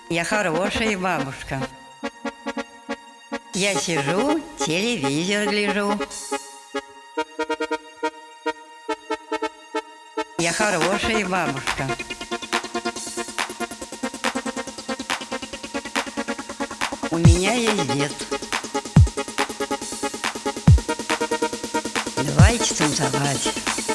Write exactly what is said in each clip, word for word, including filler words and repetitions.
Я хорошая бабушка. Я сижу, телевизор гляжу. Я хорошая бабушка. У меня есть дед. Давайте танцевать.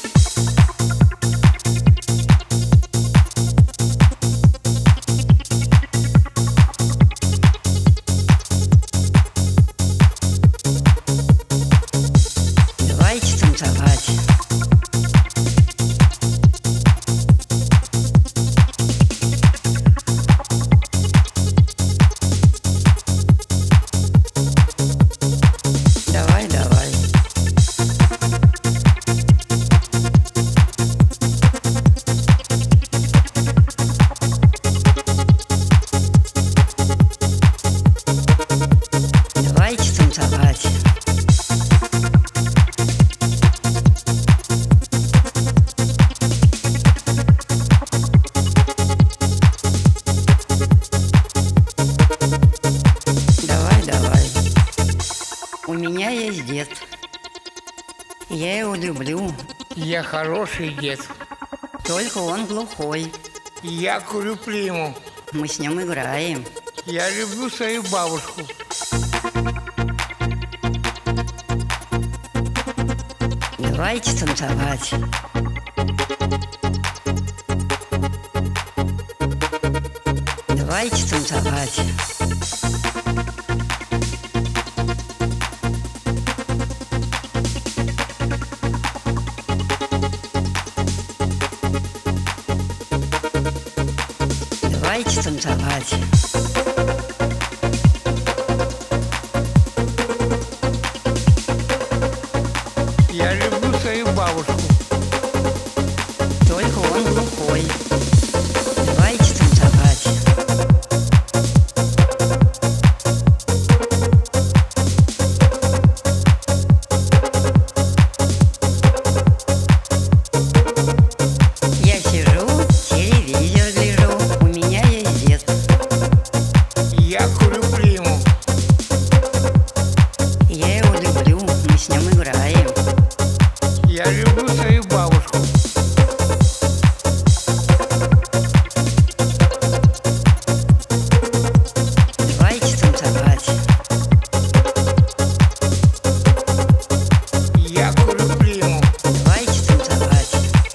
Давайте танцевать. Давай, давай. Давайте танцевать. Давай, давай. У меня есть дед. Я его люблю. Я хороший дед. Только он глухой. Я курю приму. Мы с ним играем. Я люблю свою бабушку. Давайте танцевать. Давайте танцевать. Давайте танцевать. Я люблю свою бабушку. Только он глухой. Давайте танцевать. Я сижу, телевизор гляжу. У меня есть дед. Я курю приму. Я его люблю. Мы с ним играем. Я люблю свою бабушку. Давайте танцевать. Я курю приму. Давайте танцевать.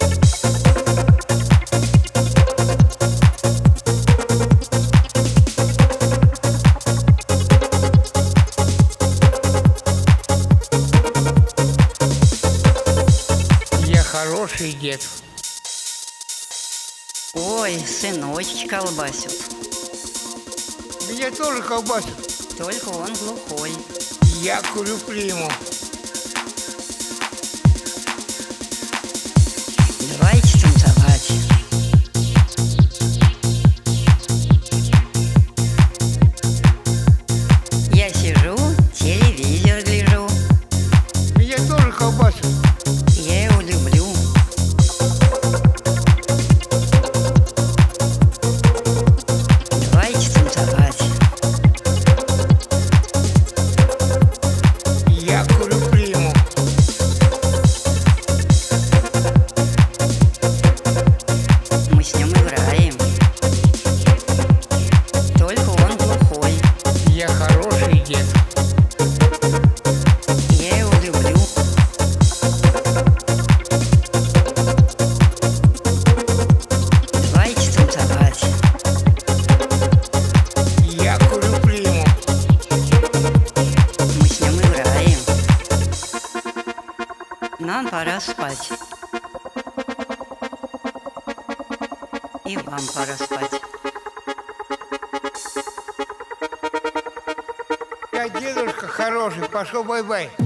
Я хороший дед. Ой, сыночек колбасит. Меня тоже колбасит. Только он глухой. Я курю приму. Давайте танцевать. Я сижу, телевизор гляжу. Меня тоже колбасит. Я его люблю. Давайте танцевать. Я курю приму. Мы с ним играем. Только он глухой. Я хороший дед. Я его люблю. Давайте танцевать. Я курю приму. Мы с ним играем. Нам пора спать. И вам пора спать. Я дедушка хороший. Пошел бай-бай.